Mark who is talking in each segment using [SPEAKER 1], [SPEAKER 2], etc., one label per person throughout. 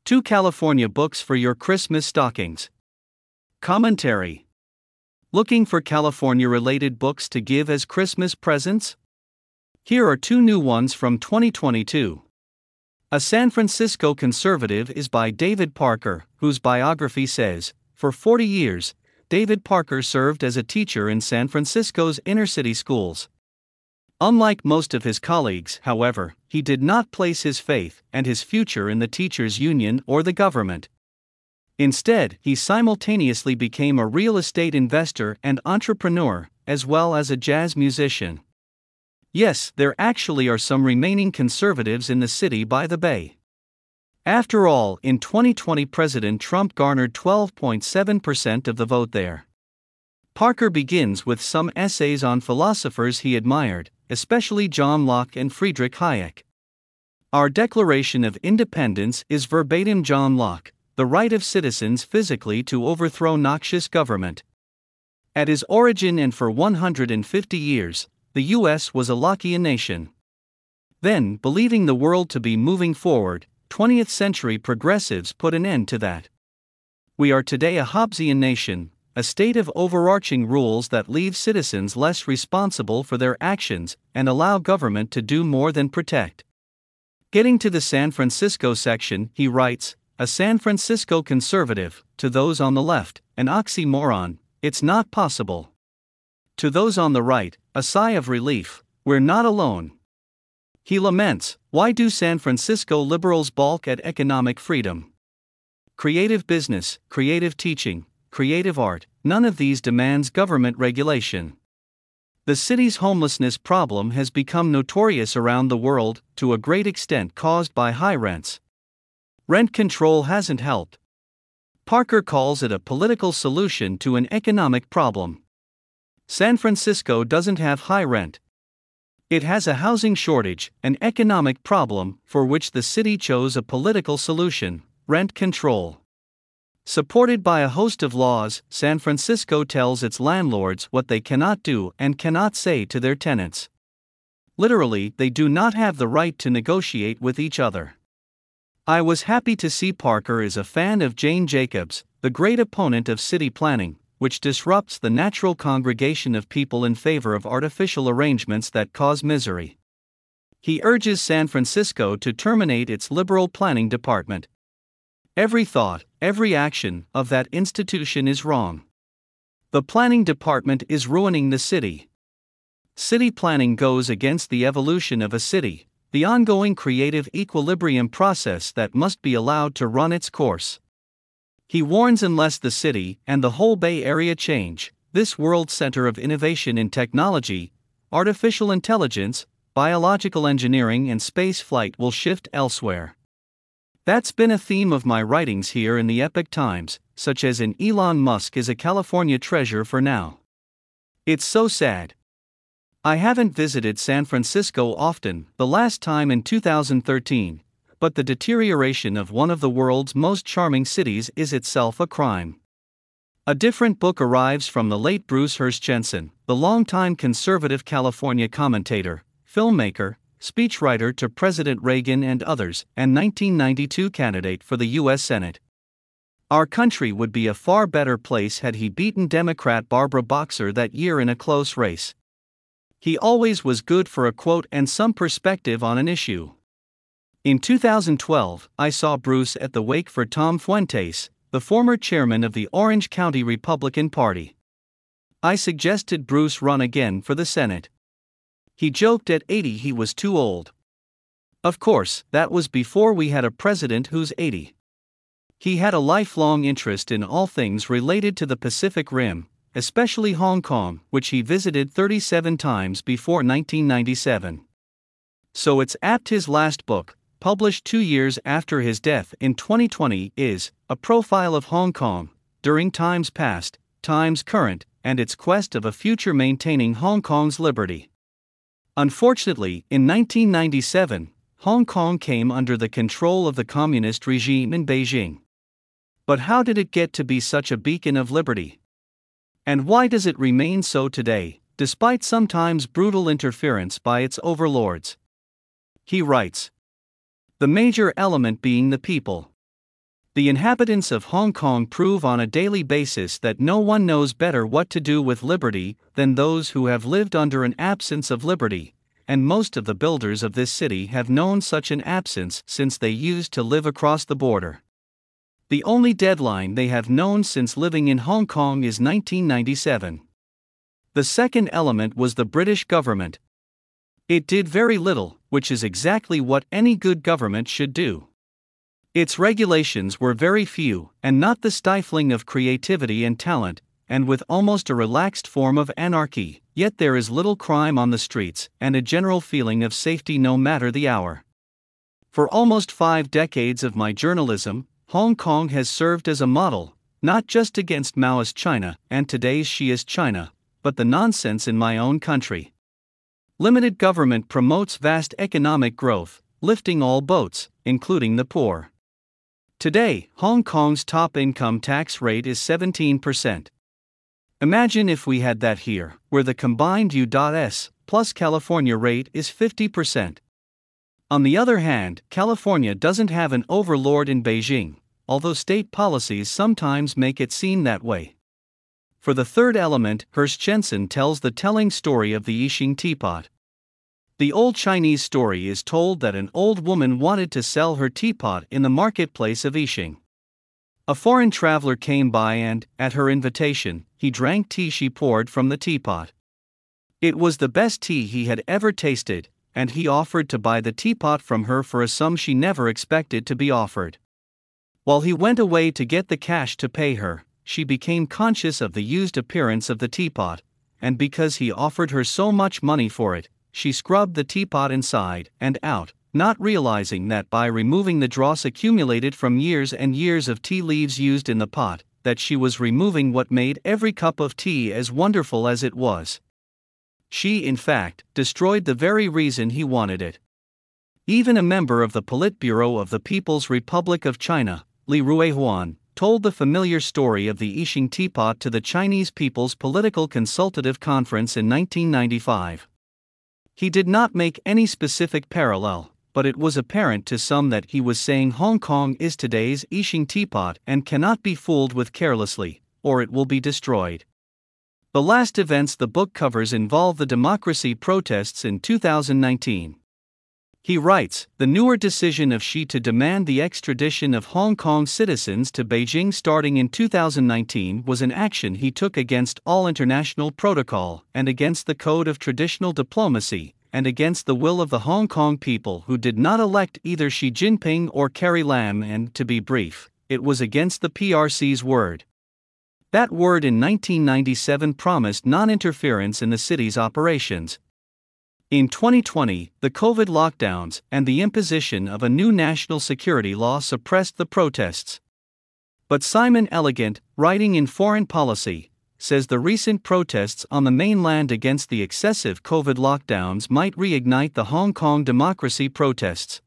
[SPEAKER 1] 2 California books for your Christmas stockings. Commentary. Looking for California-related books to give as Christmas presents? Here are 2 new ones from 2022. A San Francisco Conservative is by David Parker, whose biography says, for 40 years, David Parker served as a teacher in San Francisco's inner-city schools. Unlike most of his colleagues, however, he did not place his faith and his future in the teachers' union or the government. Instead, he simultaneously became a real estate investor and entrepreneur, as well as a jazz musician. Yes, there actually are some remaining conservatives in the city by the bay. After all, in 2020 President Trump garnered 12.7% of the vote there. Parker begins with some essays on philosophers he admired, especially John Locke and Friedrich Hayek. Our Declaration of Independence is verbatim John Locke, the right of citizens physically to overthrow noxious government. At his origin and for 150 years, the U.S. was a Lockean nation. Then, believing the world to be moving forward, 20th century progressives put an end to that. We are today a Hobbesian nation, a state of overarching rules that leave citizens less responsible for their actions and allow government to do more than protect. Getting to the San Francisco section, he writes, a San Francisco conservative, to those on the left, an oxymoron, it's not possible. To those on the right, a sigh of relief, we're not alone. He laments, why do San Francisco liberals balk at economic freedom? Creative business, creative teaching, creative art, none of these demands government regulation. The city's homelessness problem has become notorious around the world, to a great extent caused by high rents. Rent control hasn't helped. Parker calls it a political solution to an economic problem. San Francisco doesn't have high rent. It has a housing shortage, an economic problem for which the city chose a political solution, rent control. Supported by a host of laws, San Francisco tells its landlords what they cannot do and cannot say to their tenants. Literally, they do not have the right to negotiate with each other. I was happy to see Parker is a fan of Jane Jacobs, the great opponent of city planning, which disrupts the natural congregation of people in favor of artificial arrangements that cause misery. He urges San Francisco to terminate its liberal planning department. Every thought, every action of that institution is wrong. The planning department is ruining the city. City planning goes against the evolution of a city, the ongoing creative equilibrium process that must be allowed to run its course. He warns unless the city and the whole Bay Area change, this world center of innovation in technology, artificial intelligence, biological engineering and space flight will shift elsewhere. That's been a theme of my writings here in the Epoch Times, such as in Elon Musk is a California treasure for now. It's so sad. I haven't visited San Francisco often, the last time in 2013, but the deterioration of one of the world's most charming cities is itself a crime. A different book arrives from the late Bruce Hurst Jensen, the longtime conservative California commentator, filmmaker, speechwriter to President Reagan and others, and 1992 candidate for the U.S. Senate. Our country would be a far better place had he beaten Democrat Barbara Boxer that year in a close race. He always was good for a quote and some perspective on an issue. In 2012, I saw Bruce at the wake for Tom Fuentes, the former chairman of the Orange County Republican Party. I suggested Bruce run again for the Senate. He joked at 80 he was too old. Of course, that was before we had a president who's 80. He had a lifelong interest in all things related to the Pacific Rim, especially Hong Kong, which he visited 37 times before 1997. So it's apt his last book, published 2 years after his death in 2020, is A Profile of Hong Kong, during times past, times current, and its quest of a future maintaining Hong Kong's liberty. Unfortunately, in 1997, Hong Kong came under the control of the communist regime in Beijing. But how did it get to be such a beacon of liberty? And why does it remain so today, despite sometimes brutal interference by its overlords? He writes, the major element being the people. The inhabitants of Hong Kong prove on a daily basis that no one knows better what to do with liberty than those who have lived under an absence of liberty, and most of the builders of this city have known such an absence since they used to live across the border. The only deadline they have known since living in Hong Kong is 1997. The second element was the British government. It did very little, which is exactly what any good government should do. Its regulations were very few, and not the stifling of creativity and talent, and with almost a relaxed form of anarchy, yet there is little crime on the streets, and a general feeling of safety no matter the hour. For almost 5 decades of my journalism, Hong Kong has served as a model, not just against Maoist China and today's Shi'ist China, but the nonsense in my own country. Limited government promotes vast economic growth, lifting all boats, including the poor. Today, Hong Kong's top income tax rate is 17%. Imagine if we had that here, where the combined U.S. plus California rate is 50%. On the other hand, California doesn't have an overlord in Beijing, although state policies sometimes make it seem that way. For the third element, Hearst Jensen tells the telling story of the Yixing teapot. The old Chinese story is told that an old woman wanted to sell her teapot in the marketplace of Yixing. A foreign traveler came by and, at her invitation, he drank tea she poured from the teapot. It was the best tea he had ever tasted, and he offered to buy the teapot from her for a sum she never expected to be offered. While he went away to get the cash to pay her, she became conscious of the used appearance of the teapot, and because he offered her so much money for it, she scrubbed the teapot inside and out, not realizing that by removing the dross accumulated from years and years of tea leaves used in the pot, that she was removing what made every cup of tea as wonderful as it was. She, in fact, destroyed the very reason he wanted it. Even a member of the Politburo of the People's Republic of China, Li Ruihuan, told the familiar story of the Yixing teapot to the Chinese People's Political Consultative Conference in 1995. He did not make any specific parallel, but it was apparent to some that he was saying Hong Kong is today's Yixing teapot and cannot be fooled with carelessly, or it will be destroyed. The last events the book covers involve the democracy protests in 2019. He writes, the newer decision of Xi to demand the extradition of Hong Kong citizens to Beijing starting in 2019 was an action he took against all international protocol and against the code of traditional diplomacy, and against the will of the Hong Kong people who did not elect either Xi Jinping or Carrie Lam, and, to be brief, it was against the PRC's word. That word in 1997 promised non-interference in the city's operations. In 2020, the COVID lockdowns and the imposition of a new national security law suppressed the protests. But Simon Elegant, writing in Foreign Policy, says the recent protests on the mainland against the excessive COVID lockdowns might reignite the Hong Kong democracy protests.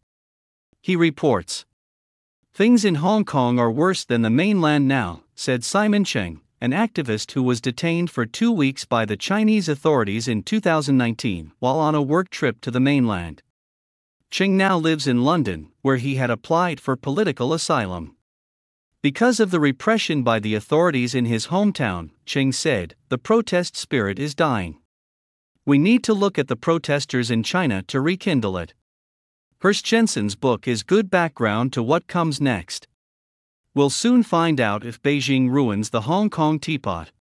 [SPEAKER 1] He reports, "Things in Hong Kong are worse than the mainland now," said Simon Cheng, an activist who was detained for 2 weeks by the Chinese authorities in 2019 while on a work trip to the mainland. Cheng now lives in London, where he had applied for political asylum. Because of the repression by the authorities in his hometown, Cheng said, the protest spirit is dying. We need to look at the protesters in China to rekindle it. Hearst Jensen's book is good background to what comes next. We'll soon find out if Beijing ruins the Hong Kong teapot.